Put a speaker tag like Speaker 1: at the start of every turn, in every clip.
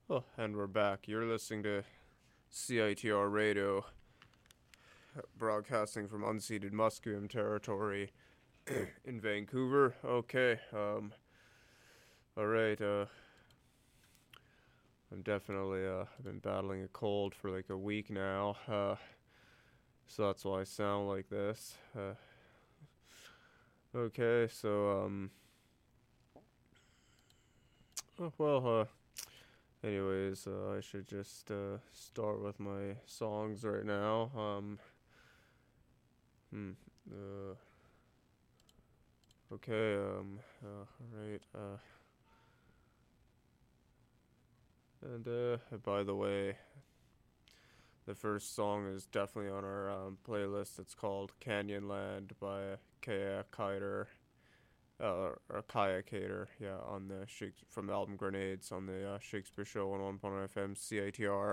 Speaker 1: Oh, and we're back. You're listening to CITR Radio, broadcasting from unceded Musqueam territory in Vancouver. Okay, alright, I'm definitely, I've been battling a cold for like a week now, so that's why I sound like this. Okay, so, anyways, I should just start with my songs right now. Okay, alright, and by the way, the first song is definitely on our playlist. It's called Canyonland by Kaya Kater. Or Kaya Kater, yeah, on the from the album Grenades on the Shakespeare Show on 1.1 FM CITR.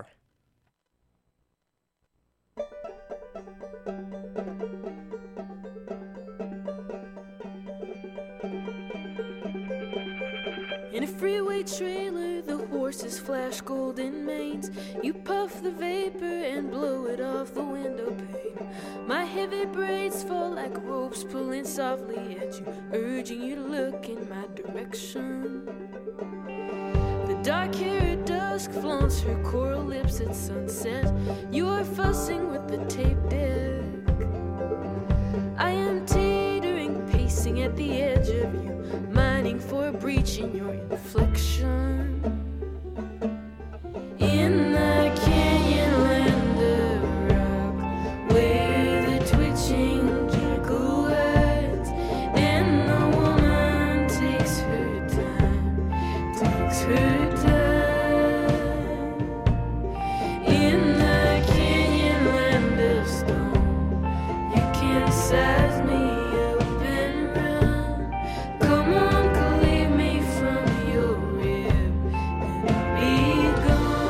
Speaker 2: In a freeway trailer, the horses flash golden manes. You puff the vapor and blow it off the window pane. My heavy braids fall like ropes pulling softly at you, urging you to look in my direction. The dark-haired dusk flaunts her coral lips at sunset. You are fussing with the tape deck. I am teetering, pacing at the edge of you, mining for a breach in your inflection. In the canyon land of rock, where the twitching jackal hides, and the woman takes her time. In the canyon land of stone, you can size me up and run. Come on, leave me from your rib and be gone.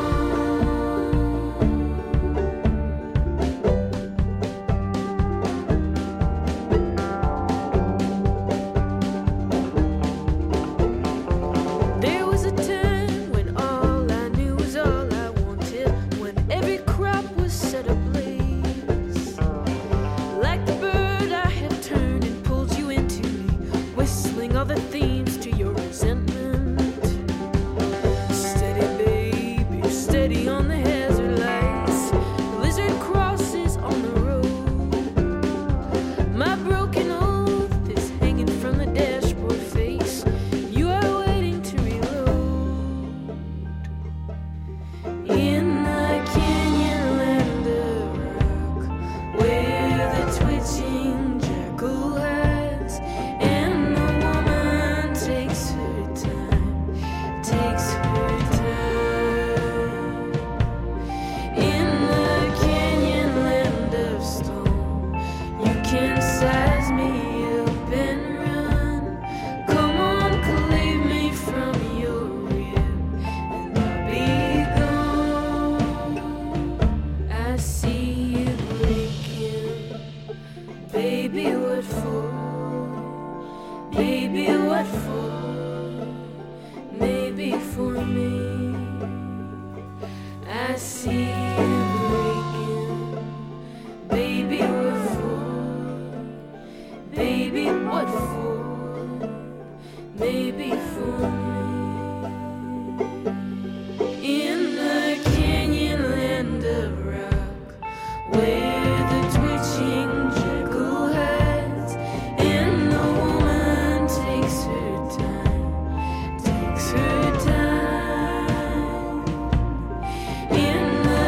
Speaker 2: There was a time when all I knew was all I wanted, when every crop was set ablaze. Like the bird I have turned and pulled you into me, whistling all the themes to your resentment. Steady, baby, steady on the hazard lights. The lizard crosses on the road. My broken oath is hanging from the dashboard face. You are waiting to reload. In the canyon land of rock, where the twitching jackal hides, and the woman takes her time. In the canyon land of stone, you can size me up and run. Come on, leave me from your rib, and I'll be gone. I see you blinking, baby, what for? Baby, what for? Maybe for me. I see you blinking, baby, what for? Baby, what for? Maybe for me. In the canyon land of rock, where the twitching jackal hides, and the woman takes her time. In the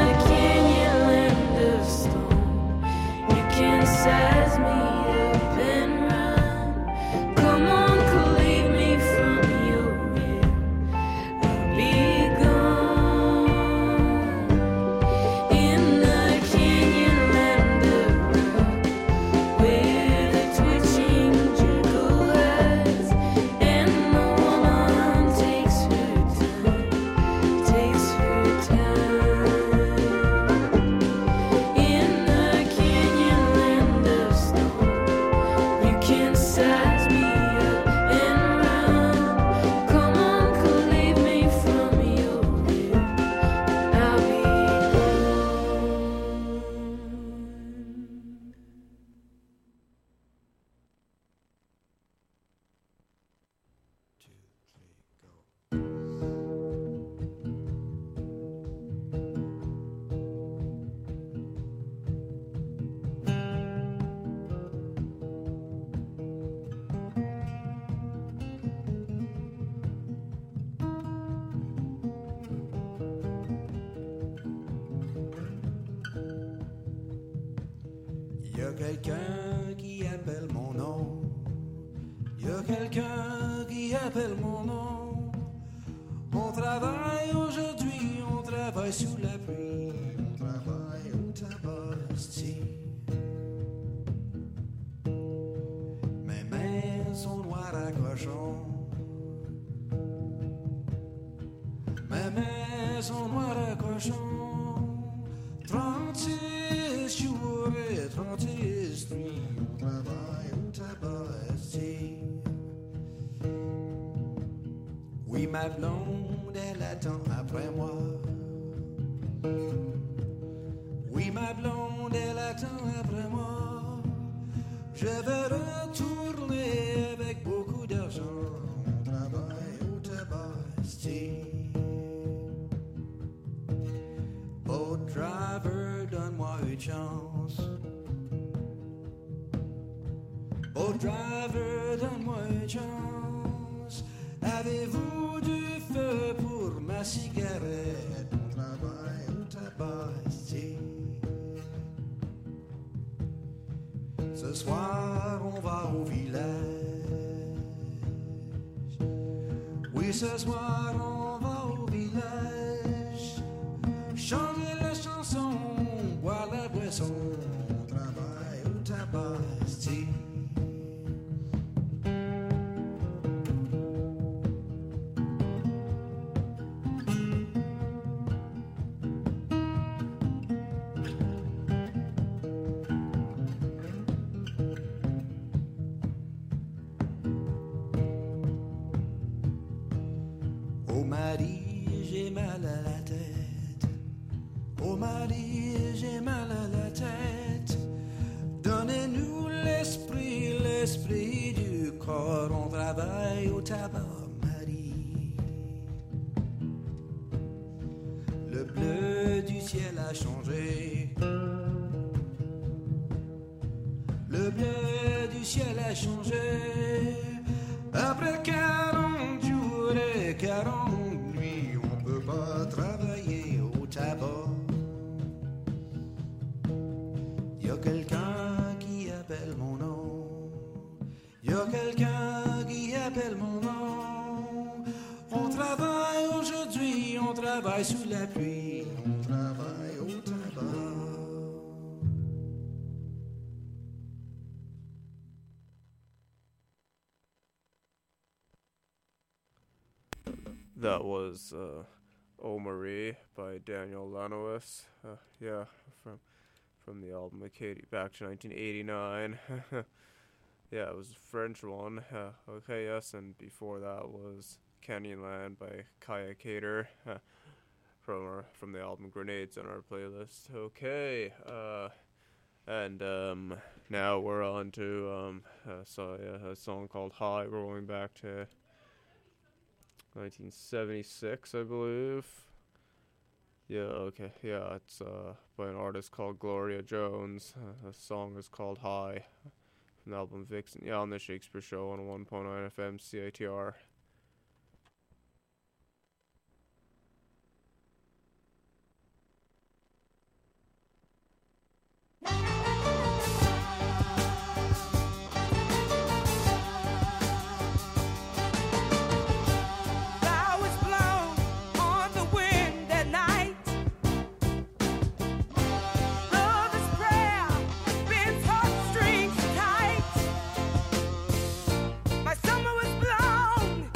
Speaker 3: quelqu'un qui appelle mon nom. Y a quelqu'un qui appelle mon nom. On travaille aujourd'hui, on travaille sous la pluie. On travaille au tabac, mes mains sont noires à cochon. Mes mains sont noires à cochon. 36 jours et 36 nuits. On travaille au tabac. Oui, ma blonde, elle attend après moi. Oui, ma blonde, elle attend après moi. Je veux retourner avec beaucoup d'argent. On travaille au tabac. Oh, driver, donne-moi une chance. Oh, driver, donne-moi une chance. Avez-vous du feu pour ma cigarette? On travaille au tabac. Ce soir, on va au village. Oui, ce soir, on va au village. Chanter la chanson, boire la boisson. On travaille au tabac. Oh Marie, j'ai mal à la tête. Oh Marie, j'ai mal à la tête. Donnez-nous l'esprit, l'esprit du corps. On travaille au tabac, Marie. Le bleu du ciel a changé. Le bleu du ciel a changé. Après 40 jours et 40 nuits, on peut pas travailler au tabac. Y a quelqu'un qui appelle mon nom. Y a quelqu'un qui appelle mon nom. On travaille aujourd'hui, on travaille sous la pluie. On travaille au tabac.
Speaker 1: That was "Oh Marie" by Daniel Lanois. Yeah, from the album back to 1989. Yeah, it was a French one. Okay, yes, and before that was "Canyonland" by Kaya Kater from the album Grenades on our playlist. Okay, and now we're on to a song called "High." We're going back to 1976, I believe. Yeah, okay, yeah, it's by an artist called Gloria Jones. The song is called "High" from the album Vixen. Yeah, on the Shakespeare Show on 1.9 FM CITR.
Speaker 4: My summer was blown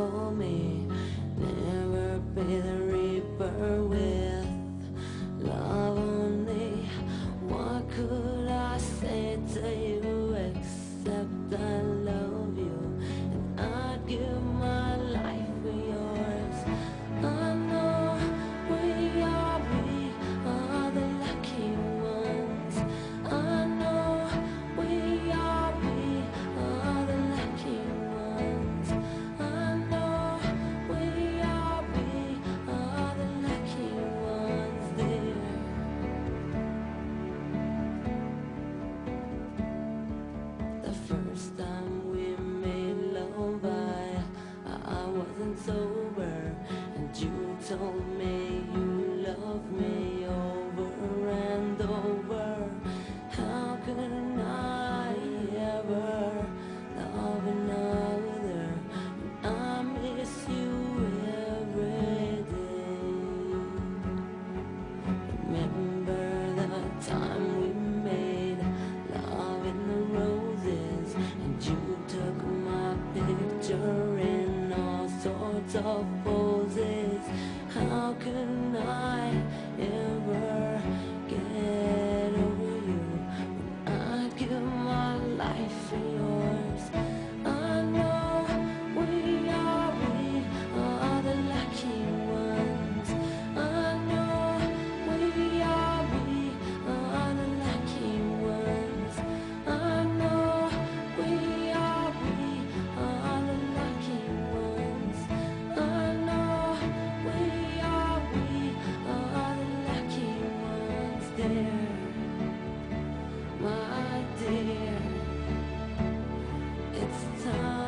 Speaker 4: for me. Never pay the reaper with love only. What could I say to you except I love you? And I'd give my life for yours. I know we are the lucky ones. I know we are the lucky ones. I know we are the lucky ones, dear. The first time we made love, I wasn't sober, and you told me you loved me over and over. How could I ever love another? I miss you every day. Remember the time we made love in the roses, and you took my picture in all sorts of poses. How can I ever get over you when I give my life for yours? I know we are the lucky ones. I know we are the lucky ones. I know we are the lucky ones. I know we are the lucky ones, dear. My dear, it's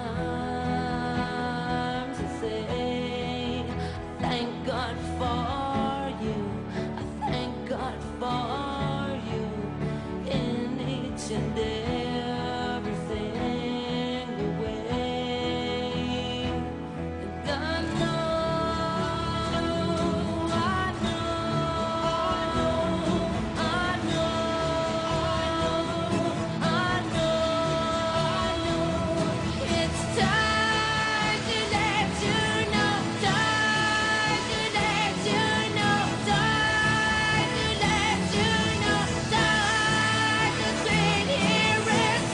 Speaker 4: time to say thank God for you. I thank God for you in each and every single way. And I know it's time to let you know, time to let you know, time to let you know, time to sit here and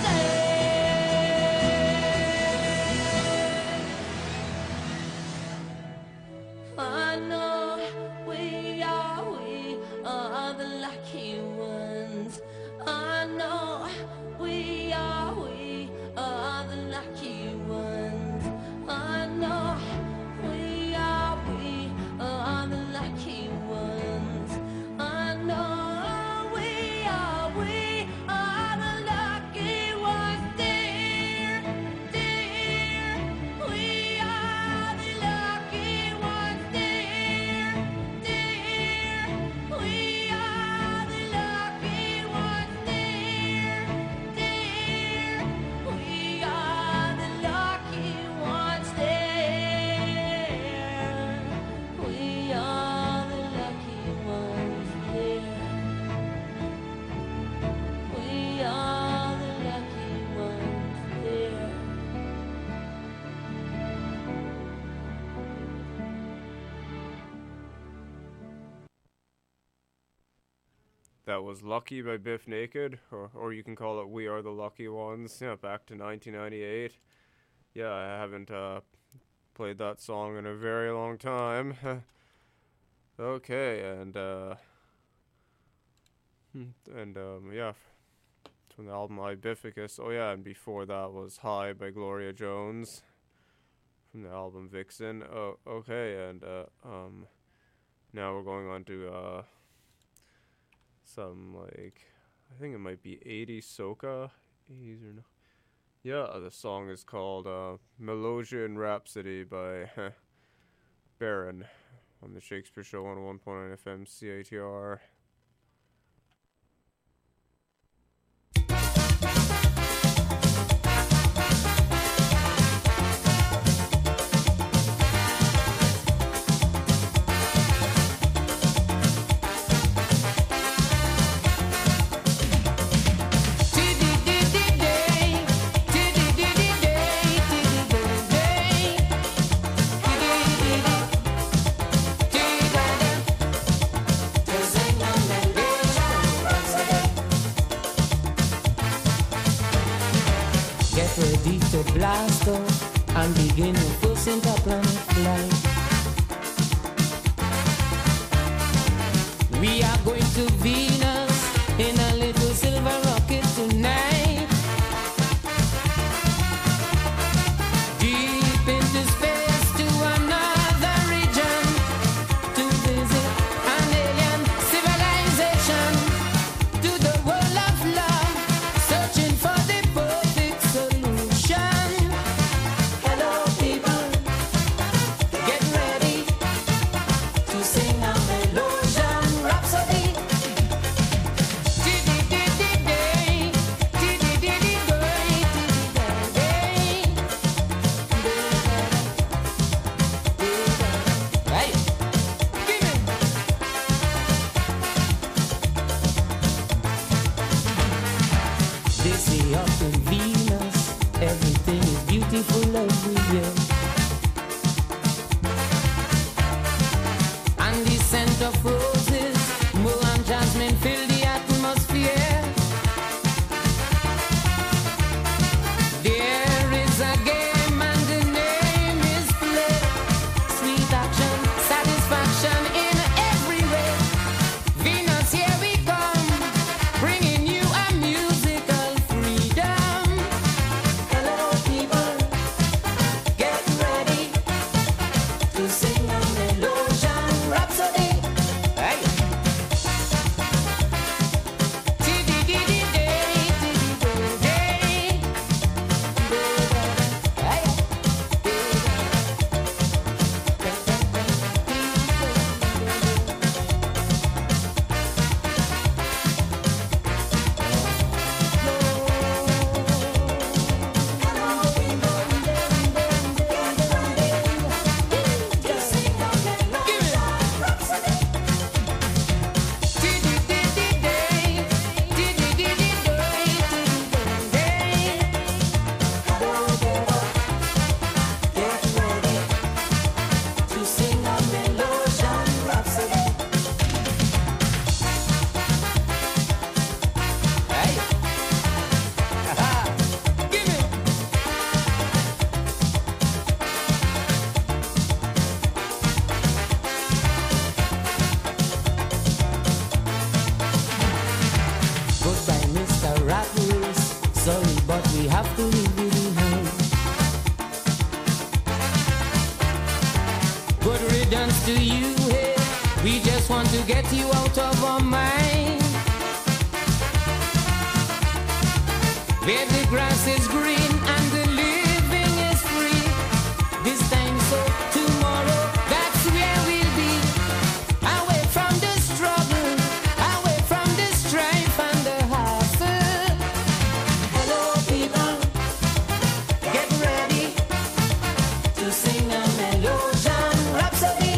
Speaker 4: say, I know we are the lucky ones. I know we are the lucky ones. I know we are the lucky ones. I know we are the lucky ones, dear, dear. We are the lucky ones, dear, dear. We are the lucky ones, dear, dear. We are the lucky ones, dear. We are the lucky ones, dear. We are the lucky ones, dear.
Speaker 1: That was Lucky by Biff Naked, or you can call it We Are the Lucky Ones. Yeah, back to 1998. Yeah, I haven't played that song in a very long time. Okay, and yeah, it's from the album Ibificus. Oh yeah, and before that was High by Gloria Jones from the album Vixen. Oh, okay, and now we're going on to some, like, I think it might be 80s soca. 80s or no? Yeah, the song is called Melodian Rhapsody by Baron on the Shakespeare Show on 1.9 FM CITR.
Speaker 5: to blast off and begin your first interplanet flight. We are going to Venus in a little silver rocket tonight. Deep into space to another region to visit an alien civilization. To the world of love, searching for the perfect solution. Hello people, get ready to sing a Melodian Rhapsody. Hey, give me. They say up in Venus, everything is beautiful every year. And the scent of roses, myrrh and jasmine fill the atmosphere. There is a game and the name is play. Sweet action, satisfaction in every way. Venus, here we come, bringing you a musical freedom. Hello people, get ready to sing a Melodian Rhapsody. Hey. Goodbye, Mr. Rat Race. Sorry, but we have to leave you behind. Good riddance to you here. We just want to get you out of our mind. Where the grass is green and the living is free. This time so tomorrow, that's where we'll be. Away from the struggle, away from the strife and the hassle. Hello people, get ready to sing a Melodian Rhapsody.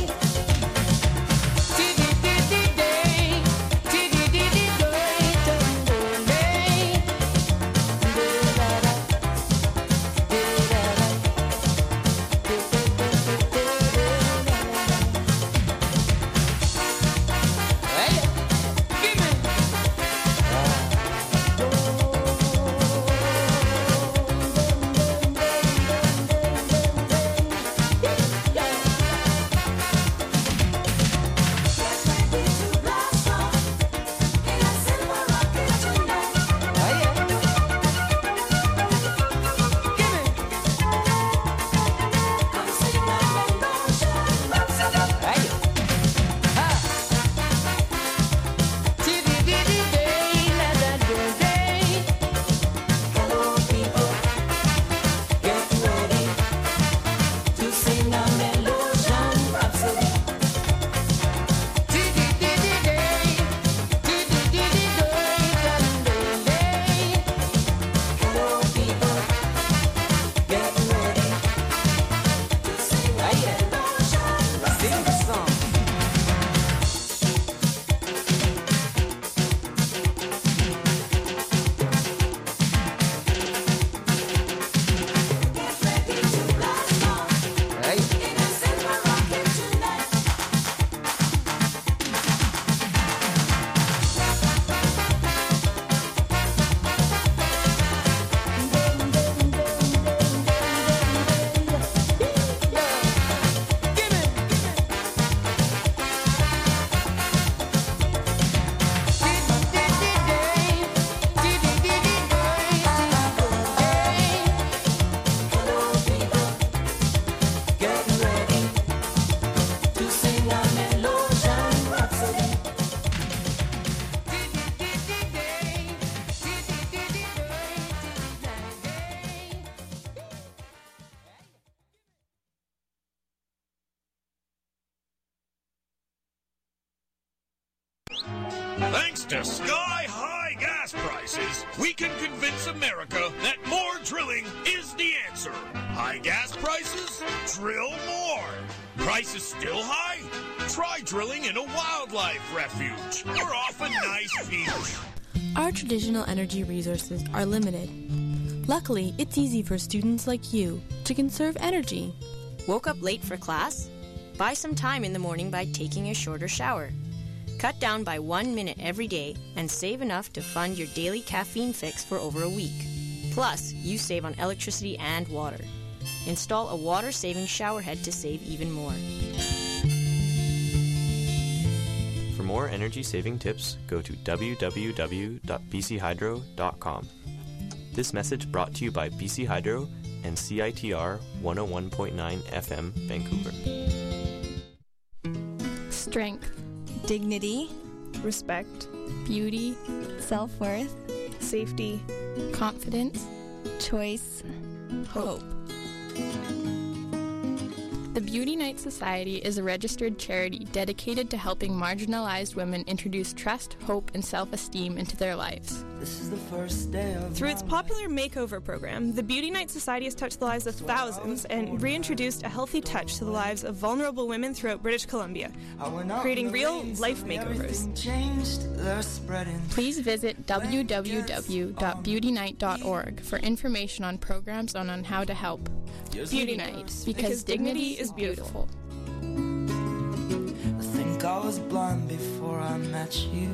Speaker 6: to sky-high gas prices, we can convince America that more drilling is the answer. High gas prices? Drill more. Prices still high? Try drilling in a wildlife refuge or off a nice beach.
Speaker 7: Our traditional energy resources are limited. Luckily, it's easy for students like you to conserve energy.
Speaker 8: Woke up late for class? Buy some time in the morning by taking a shorter shower. Cut down by 1 minute every day and save enough to fund your daily caffeine fix for over a week. Plus, you save on electricity and water. Install a water-saving shower head to save even more.
Speaker 9: For more energy-saving tips, go to www.bchydro.com. This message brought to you by BC Hydro and CITR 101.9 FM, Vancouver.
Speaker 10: Strength,
Speaker 11: dignity,
Speaker 10: respect,
Speaker 11: beauty, self-worth,
Speaker 10: safety, confidence,
Speaker 11: choice, hope.
Speaker 10: The Beauty Night Society is a registered charity dedicated to helping marginalized women introduce trust, hope, and self-esteem into their lives.
Speaker 3: This is the first day of
Speaker 12: Through its popular makeover program, the Beauty Night Society has touched the lives of thousands and reintroduced a healthy touch to the lives of vulnerable women throughout British Columbia, creating real life makeovers.
Speaker 10: Please visit www.beautynight.org for information on programs and on how to help. Beauty Night, because dignity is beautiful.
Speaker 3: I think I was blind before I met you.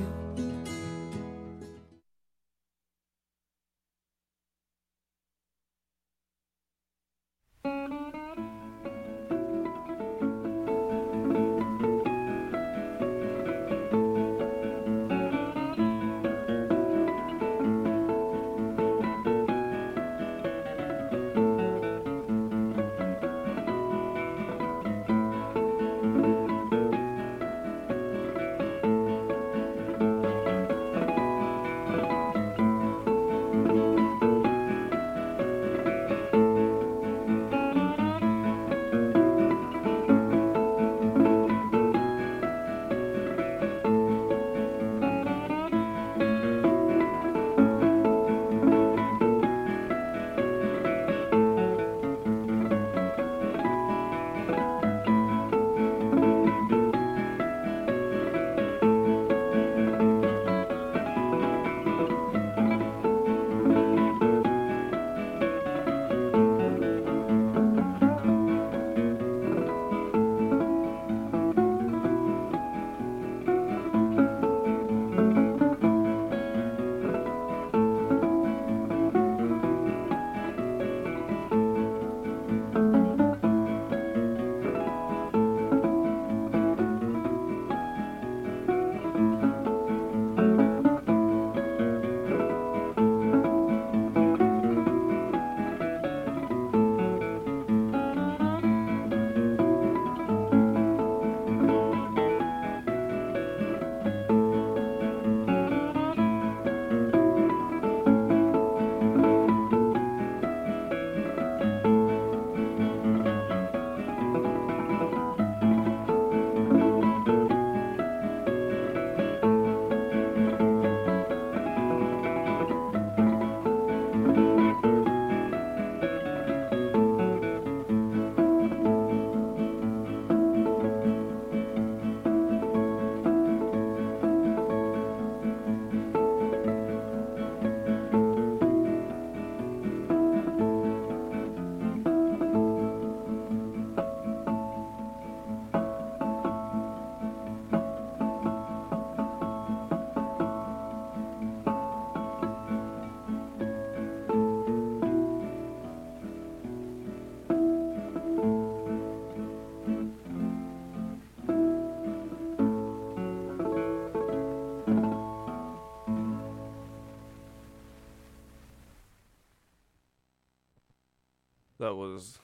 Speaker 1: That was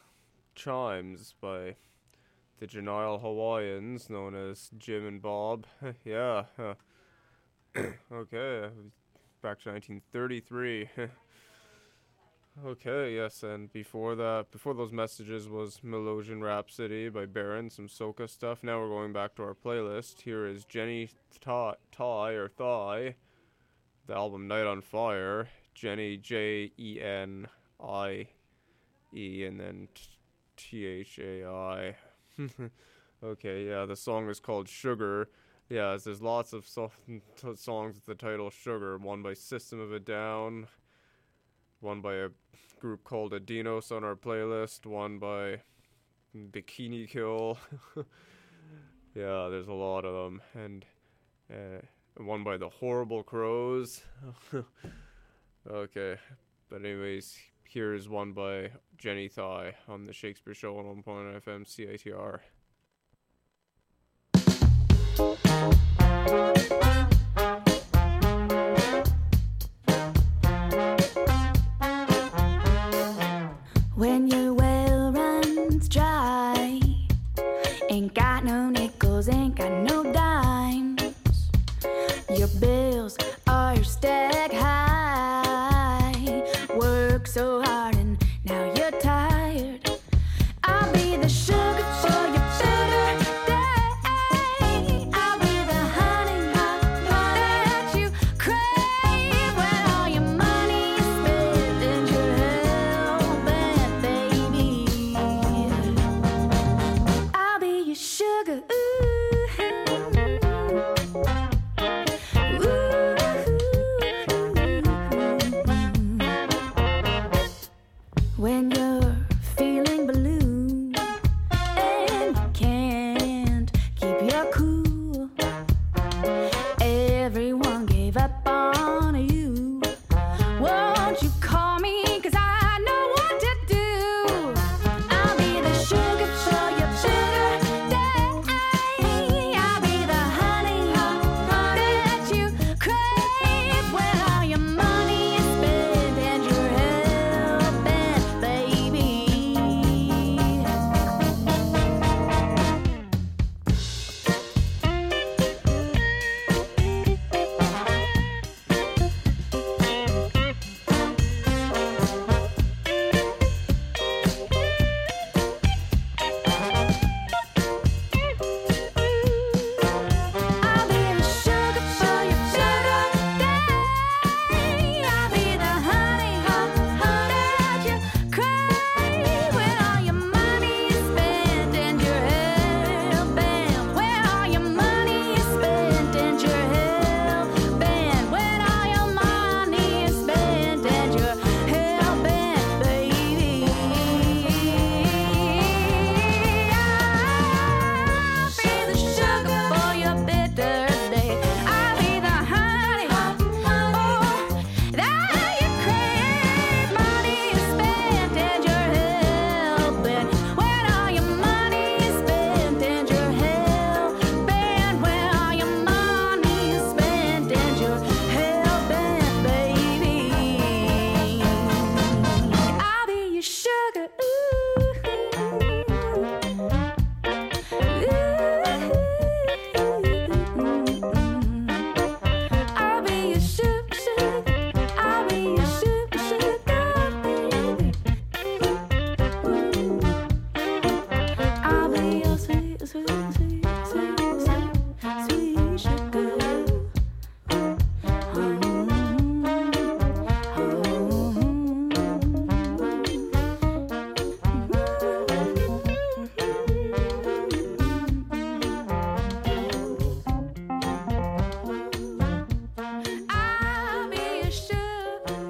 Speaker 1: Chimes by the Genial Hawaiians, known as Jim and Bob. Yeah. Okay. Back to 1933. Okay, yes, and before those messages was Melodian Rhapsody by Baron, some soca stuff. Now we're going back to our playlist. Here is Jenny Thai, the album Night on Fire, Jenny, Jenie, and then Thai. Okay, yeah, the song is called Sugar. Yeah, there's lots of songs with the title Sugar. One by System of a Down, one by a group called Adinos on our playlist, one by Bikini Kill. Yeah, there's a lot of them. And one by the Horrible Crows. Okay, but anyways, here's one by Jenny Thai on the Shakespeare Show on 1.9 FM CITR.
Speaker 2: When your well runs dry, ain't got no nickels, ain't got no dimes, your bills are stacked high, work so hard and now you're tired. I'll be the sugar for your bitter day. I'll be the honey that you crave when all your money is spent and you're hell-bent, baby. I'll be your sugar, when you're feeling blue and you can't keep your cool, everyone gave up on you. Won't you call me, 'cause I know what to do. I'll be the sugar for your bitter day. I'll be the honey that you crave when all your money is spent and you're hell-bent, baby. I'll be the sugar for your bitter day. I'll be the honey that you crave when all your money is spent and you're hell-bent. When all your money is spent and you're hell-bent. When all your money is spent and you're hell-bent, baby. I'll be the sugar for your bitter day. I'll be the honey, that you crave. Money is spent and you're hell-bent. When all your money is spent and you're hell-bent. When all your money is spent and you're hell-bent, baby. I'll be your sugar, I'll be your sugar, I'll be your sugar, baby. I'll be your sweet, sweet, sweet, sweet, sweet, sweet sugar. I'll be your sugar,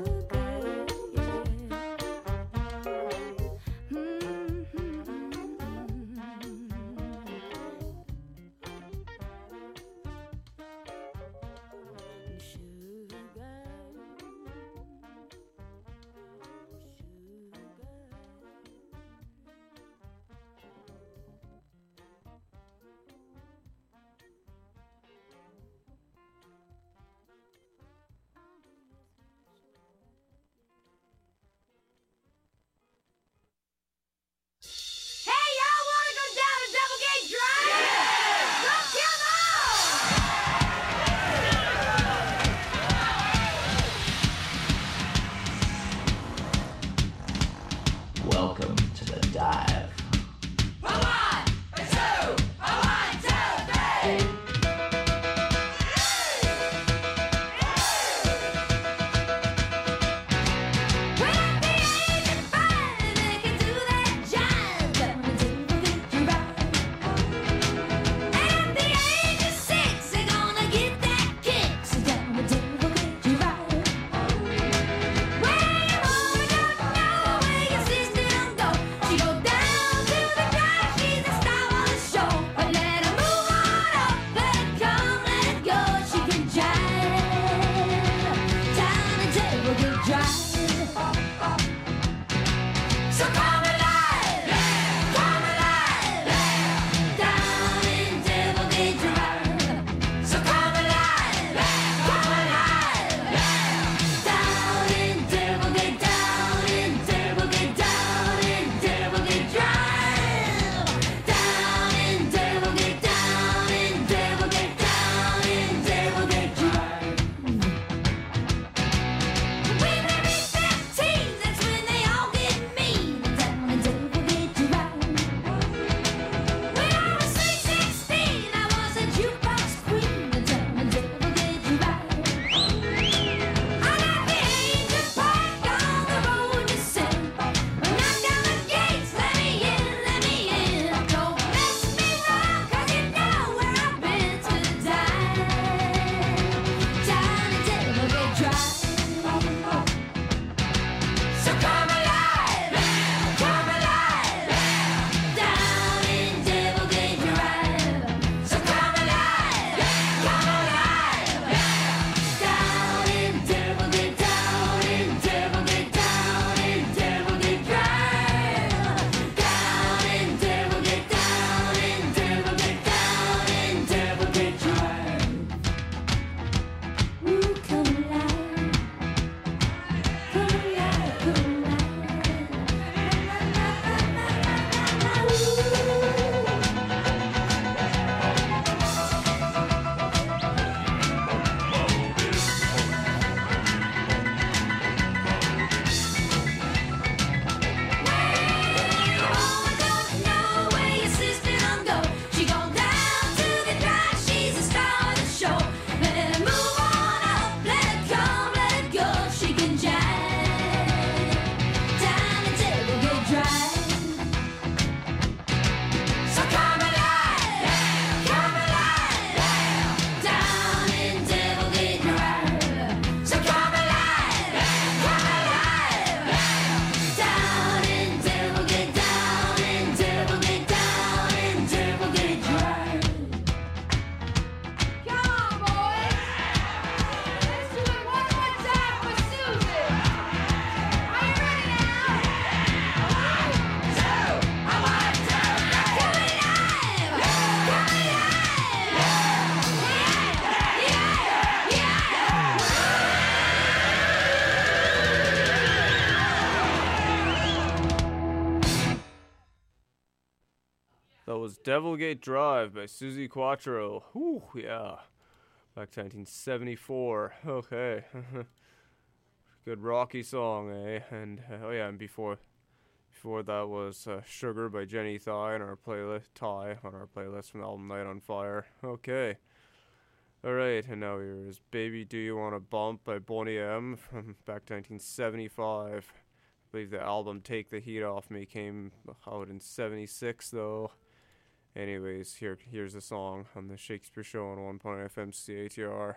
Speaker 1: Devilgate Drive by Suzi Quatro. Ooh, yeah. Back to 1974. Okay. Good rocky song, eh? And, and before that was Sugar by Jenny Thigh on our playlist from the album Night on Fire. Okay. Alright, and now here's Baby Do You Wanna Bump by Boney M from back to 1975. I believe the album Take the Heat Off Me came out in 76 though. Anyways, here's the song on the Shakespeare Show on 1.9 FM CATR.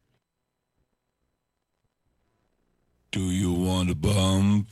Speaker 13: Do you want to bump?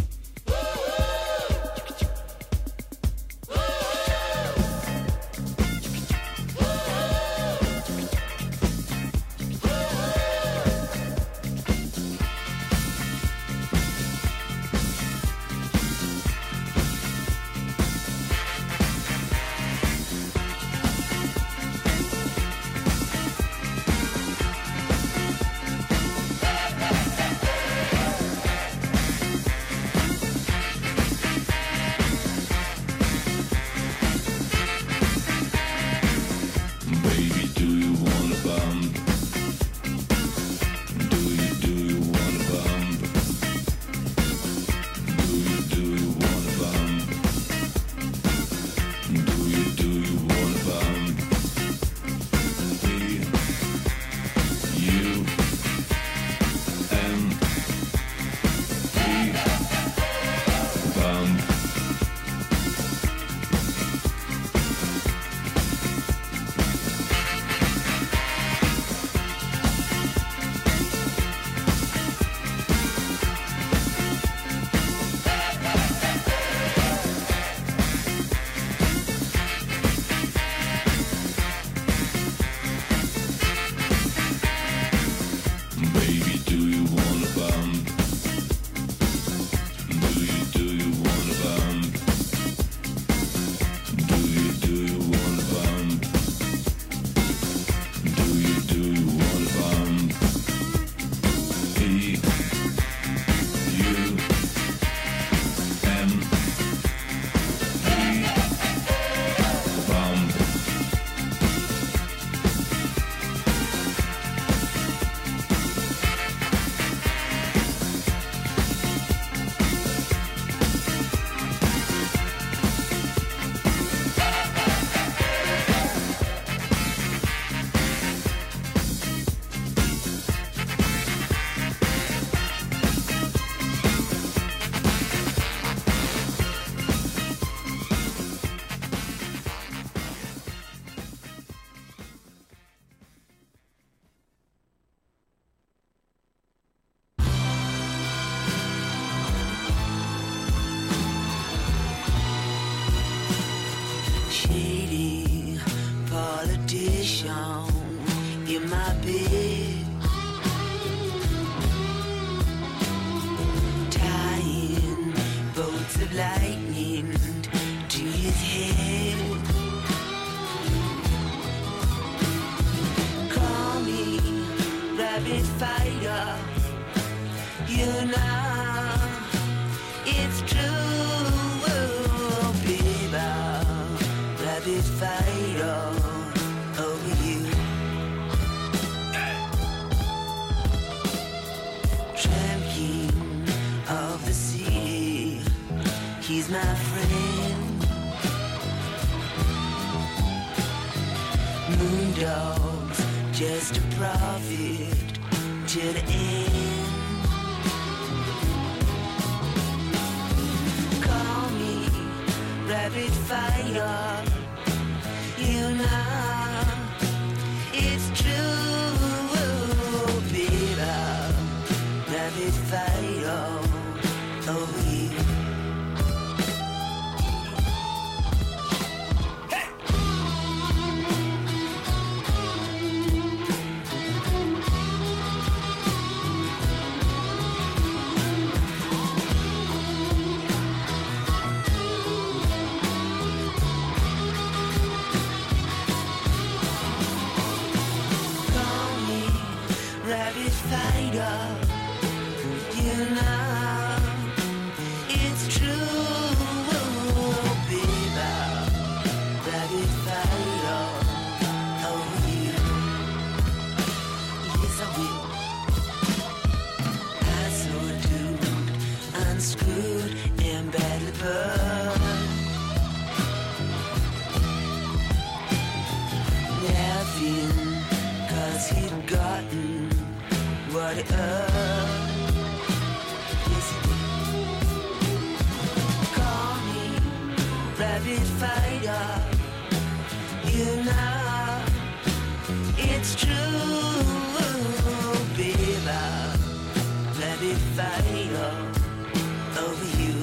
Speaker 3: in my bed, tying bolts of lightning to his head. Call me rapid fire, you know it's true, baby. Rapid fire over you. Tramp king of the city, he's my friend. Moondogs, just a profit till the end. Call me rapid fire, you know it's true, baby. Rapid fire over you. Rapid fighter, you know it's true, baby. Rapid up. Yes, it did. Call me rabbit fighter. You know it's true, baby. Rabbit fighter over you.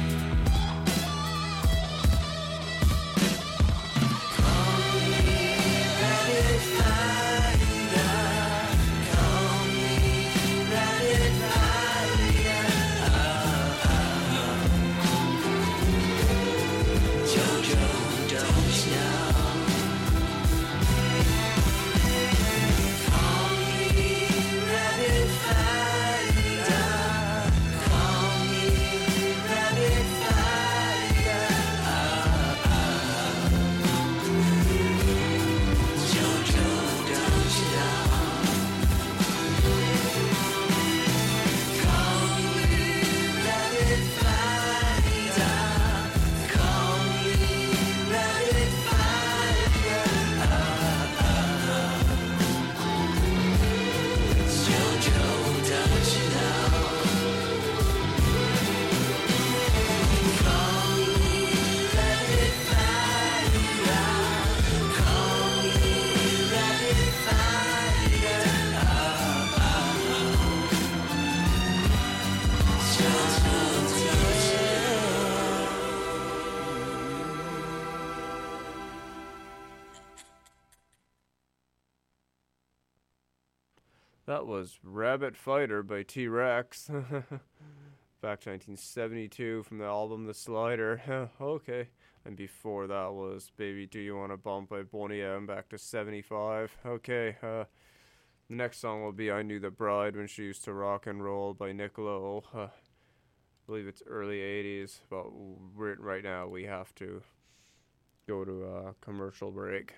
Speaker 1: That was Rabbit Fighter by T-Rex. Back to 1972 from the album The Slider. Okay. And before that was Baby Do You Wanna Bump by Boney M. Back to 75. Okay. The next song will be I Knew the Bride When She Used to Rock and Roll by Niccolo. I believe it's early 80s. But right now we have to go to a commercial break.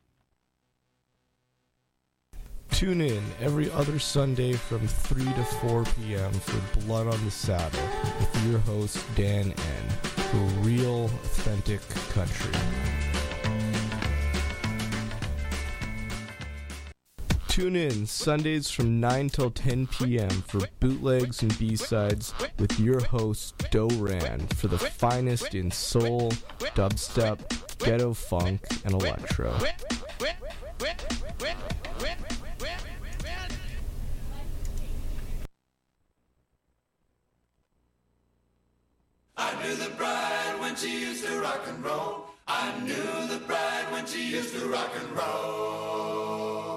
Speaker 14: Tune in every other Sunday from 3 to 4 p.m. for Blood on the Saddle with your host, Dan N. For real, authentic country. Tune in Sundays from 9 till 10 p.m. for bootlegs and B-sides with your host, Doe Ran, for the finest in soul, dubstep, ghetto funk, and electro.
Speaker 3: I knew the bride when she used to rock and roll. I knew the bride when she used to rock and roll.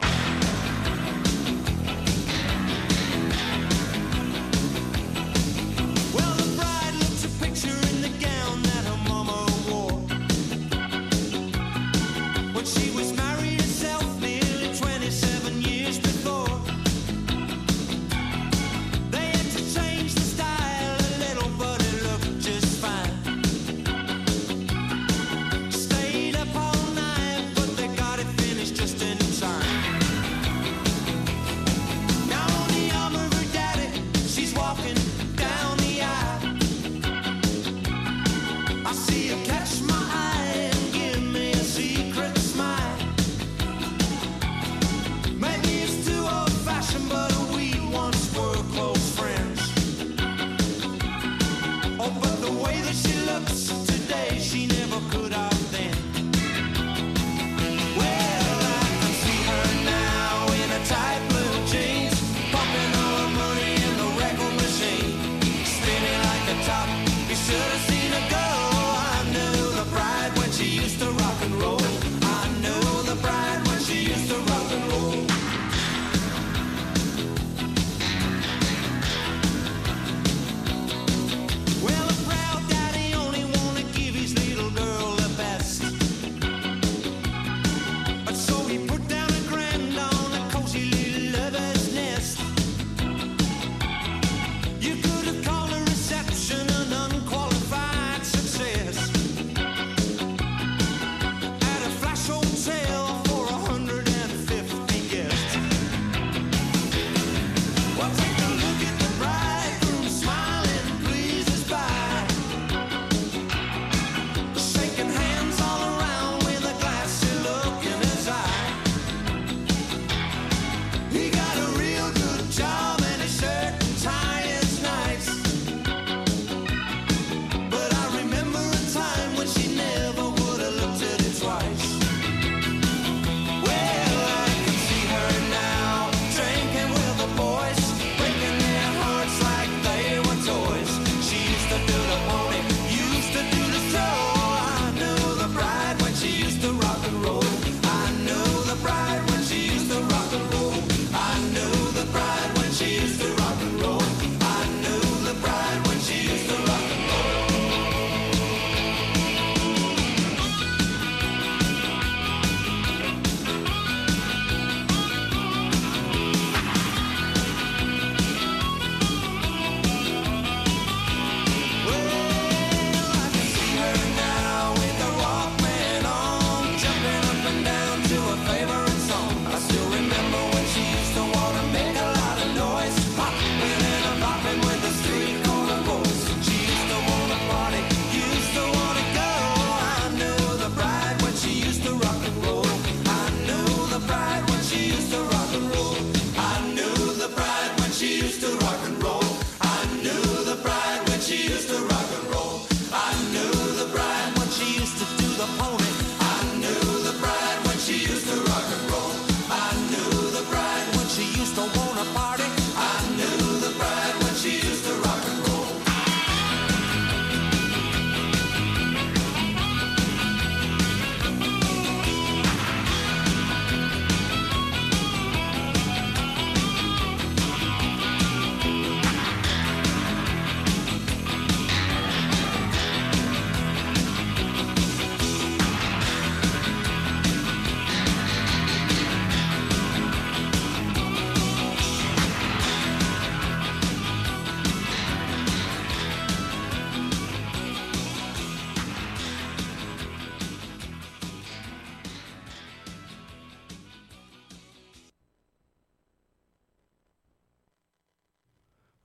Speaker 3: Well, the bride looks a picture in the gown that her mama wore when she was married herself nearly 27 years before. They had to change the style a little, but it looked just fine. Stayed up all night, but they got it finished just in time. Now on the arm of her daddy, she's walking down the aisle. I see her catch my eye and give me a secret smile.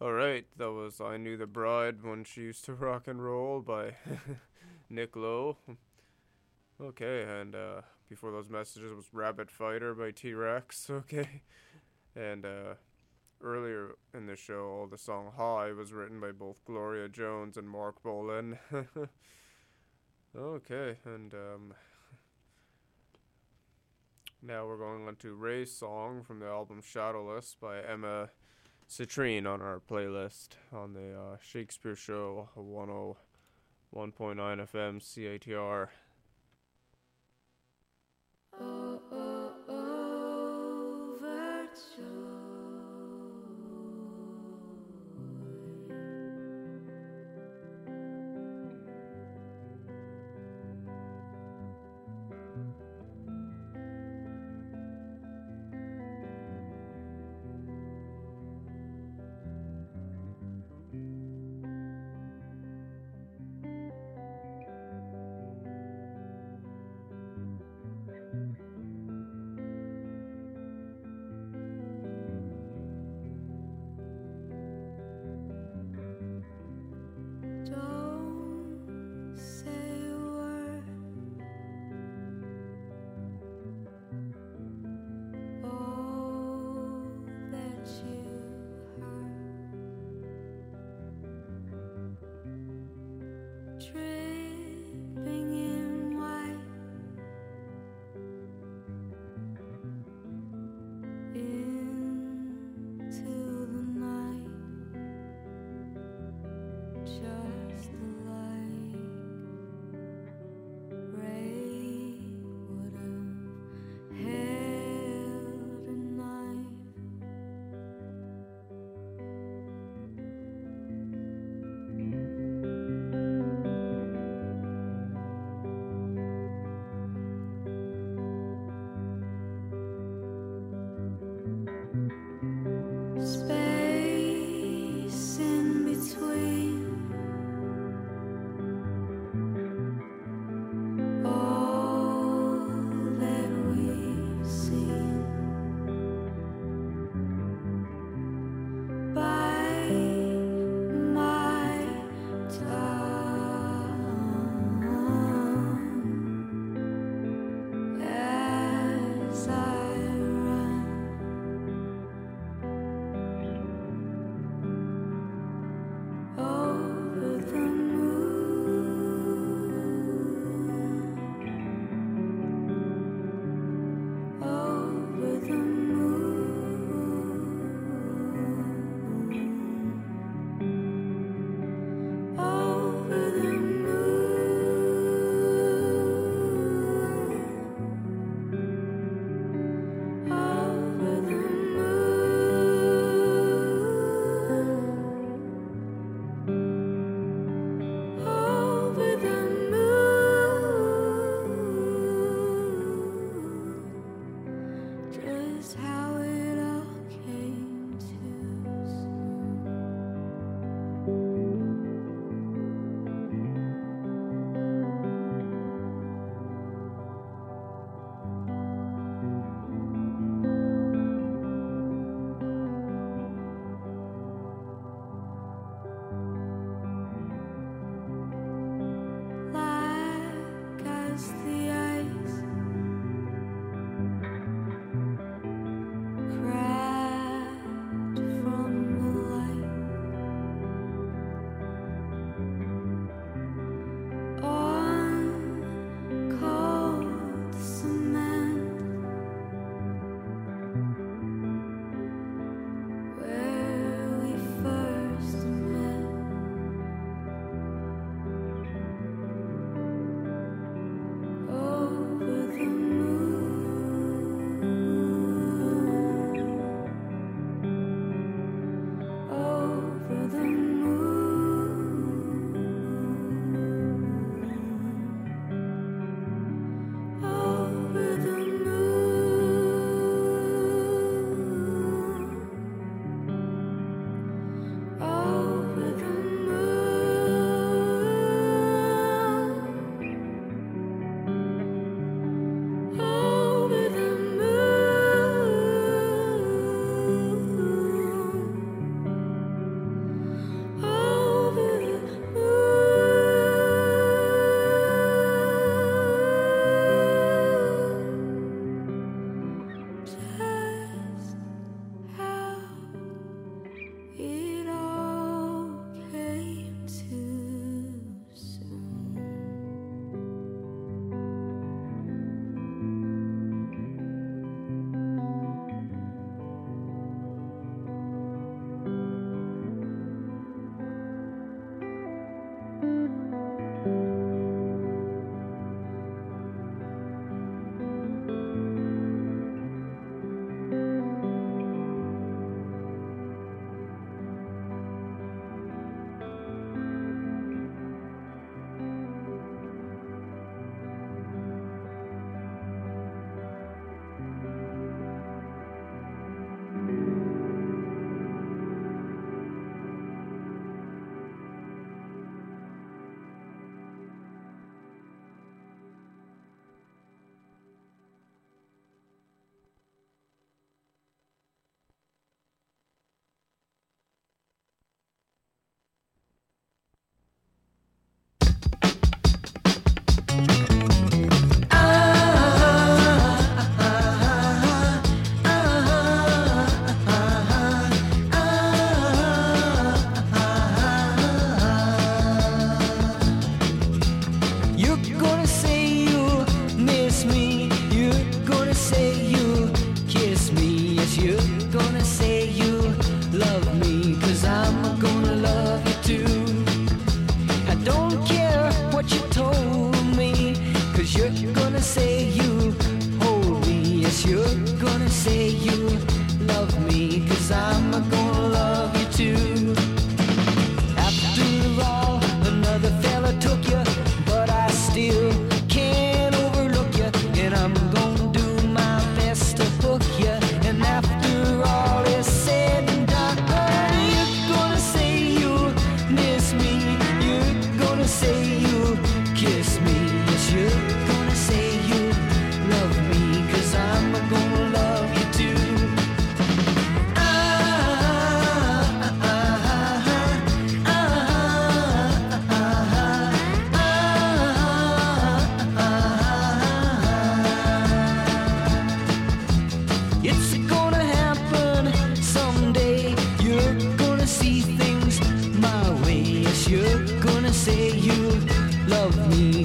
Speaker 1: Alright, that was I Knew the Bride When She Used to Rock and Roll by Nick Lowe. Okay, and before those messages was Rabbit Fighter by T-Rex, okay? And earlier in the show, the song High was written by both Gloria Jones and Mark Bolan. Okay, and now we're going on to Ray's song from the album Shadowless by Emma Citrine on our playlist on the Shakespeare Show 101.9 FM CATR.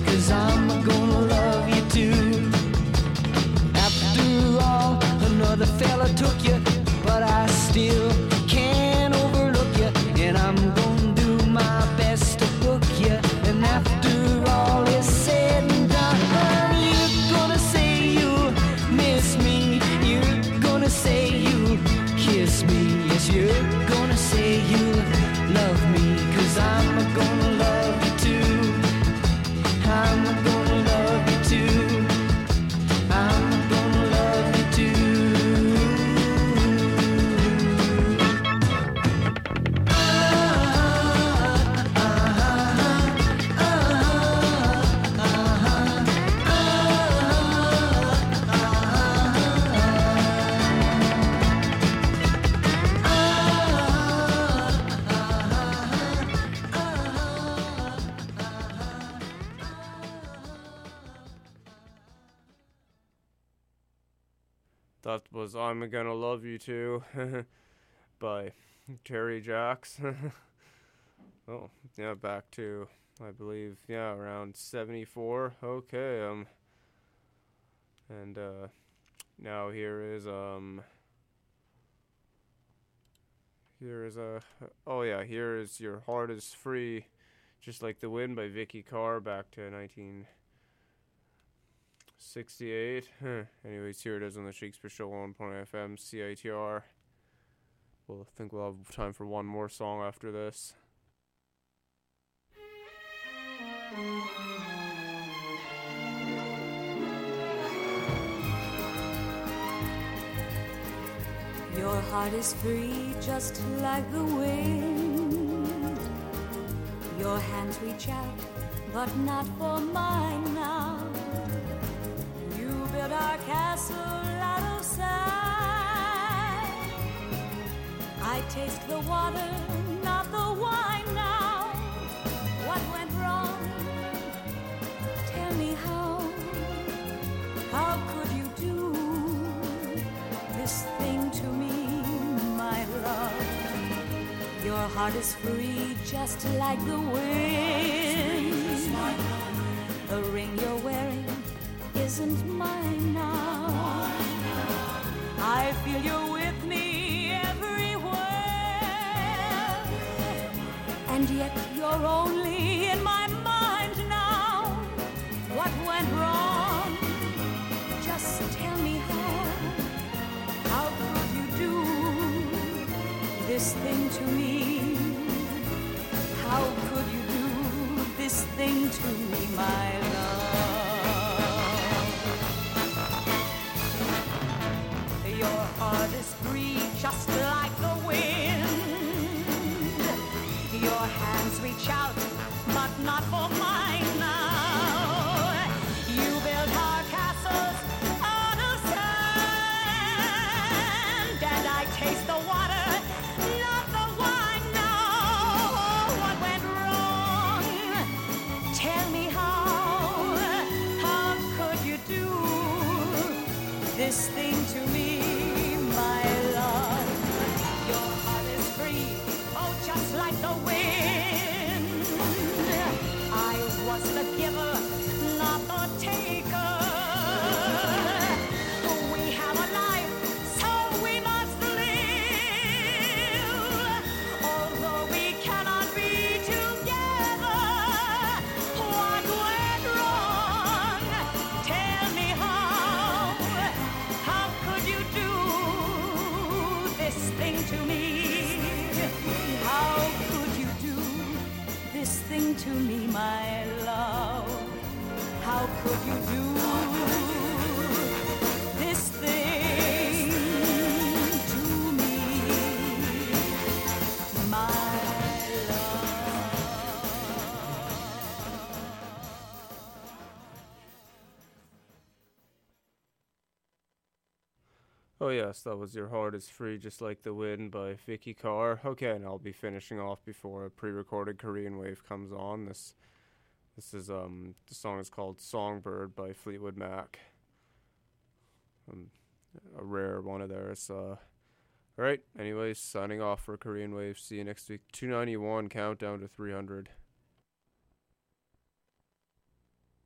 Speaker 3: 'cause I'm gonna love you too. After all, another fella took you, but I still can't overlook you, and I'm gonna do my best to hook you. And after all is said and done, you're gonna say you miss me, you're gonna say you kiss me, yes, you're gonna say you love me, 'cause I'm gonna love you too. I'm gonna love you too. I'm gonna love you too.
Speaker 1: That was I'm Gonna Love You Too by Terry Jacks. Oh, yeah, back to, I believe, yeah, around 74. Okay, and now here is here is Your Heart Is Free, Just Like the Wind by Vicky Carr, back to 1968. Anyways, here it is on the Shakespeare Show 1.0 FM, CITR. I think we'll have time for one more song after this.
Speaker 15: Your heart is free, just like the wind. Your hands reach out, but not for mine now. You built our castle out of sand. I taste the water, not the wine now. What went wrong? Tell me how. How could you do this thing to me, my love? Your heart is free, just like the wind. The ring you're wearing isn't mine now. I feel you're with me everywhere, and yet you're only in my mind now. What went wrong? Just tell me how. How could you do this thing to me? How could you do this thing to me, my love? Your heart is free, just like the wind. Your hands reach out, but not for mine now. You built our castles out of sand, and I taste the water, not the wine now. What went wrong? Tell me how. How could you do this thing to me, my love? Your heart is free, oh, just like the wind. I was the giver, not the taker. We have a life, so we must live. Although we cannot be together, what went wrong? Tell me how. How could you do this thing to me? How could you do this thing to me, my love? How could you do this thing to me, my
Speaker 1: Oh yes, that was Your Heart Is Free, Just Like the Wind by Vicky Carr. Okay, and I'll be finishing off before a pre-recorded Korean Wave comes on. This is the song is called Songbird by Fleetwood Mac. A rare one of theirs. Alright, anyways, signing off for Korean Wave. See you next week. 291, countdown to 300.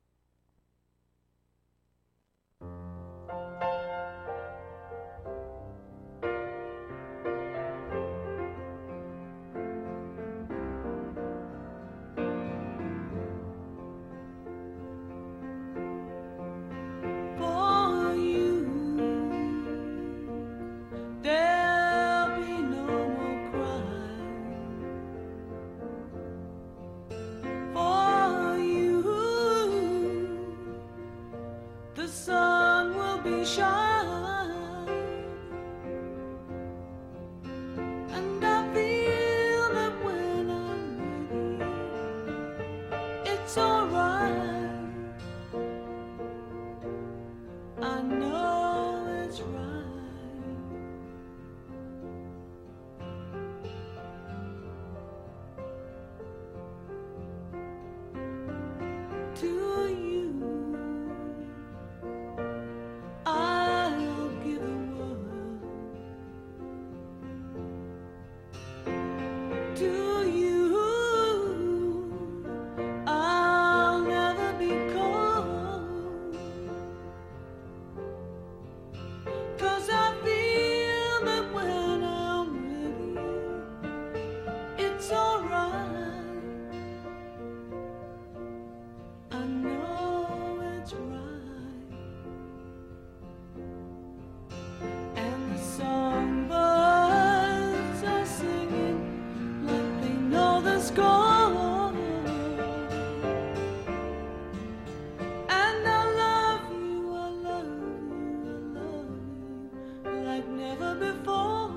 Speaker 3: never before.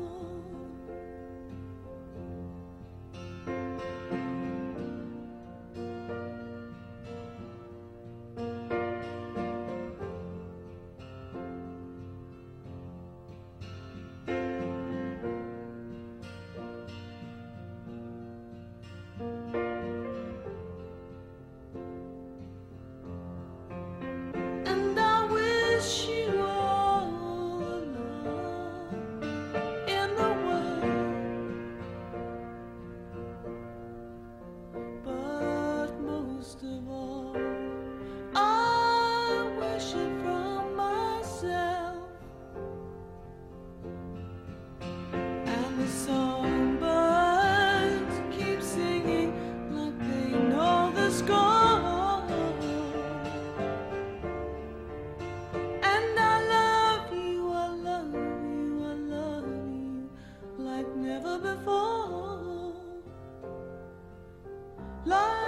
Speaker 3: And I wish you all love in the world, but most of all, I wish it from myself. And the songbirds keep singing like they know the score. And I love you, I love you, I love you like never before. Like